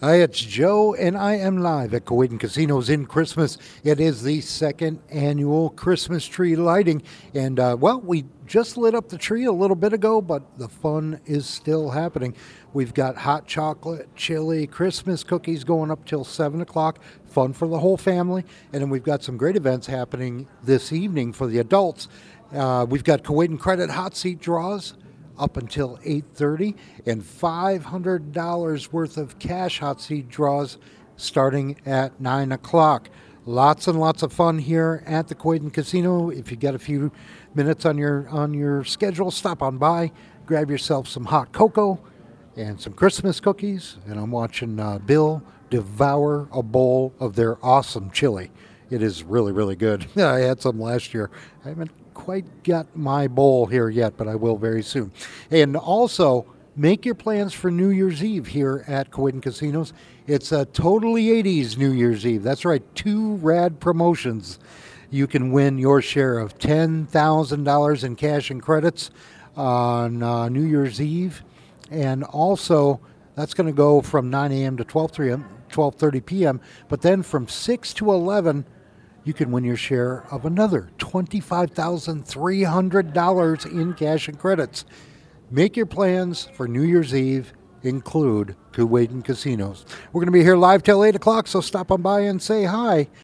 Hi, it's Joe, and I am live at Kuwaitan Casinos in Christmas. It is the second annual Christmas tree lighting, and we just lit up the tree a little bit ago, but the fun is still happening. We've got hot chocolate, chili, Christmas cookies going up till 7 o'clock. Fun for the whole family, and then we've got some great events happening this evening for the adults. We've got Kuwaitan Credit hot seat draws up until 8:30, and $500 worth of cash hot seat draws starting at 9 o'clock. Lots and lots of fun here at the Kuwaitan Casino. If you get a few minutes on your schedule, stop on by, grab yourself some hot cocoa and some Christmas cookies. And I'm watching Bill devour a bowl of their awesome chili. It is really, really good. I had some last year. I haven't quite got my bowl here yet, but I will very soon. And also, make your plans for New Year's Eve here at Kuwaitan Casinos. It's a totally 80s New Year's Eve. That's right, two rad promotions. You can win your share of $10,000 in cash and credits on New Year's Eve. And also, that's going to go from 9 a.m. to 12:30 p.m. But then from 6 to 11, you can win your share of another $25,300 in cash and credits. Make your plans for New Year's Eve include Kuwaitan Casinos. We're going to be here live till 8 o'clock, so stop on by and say hi.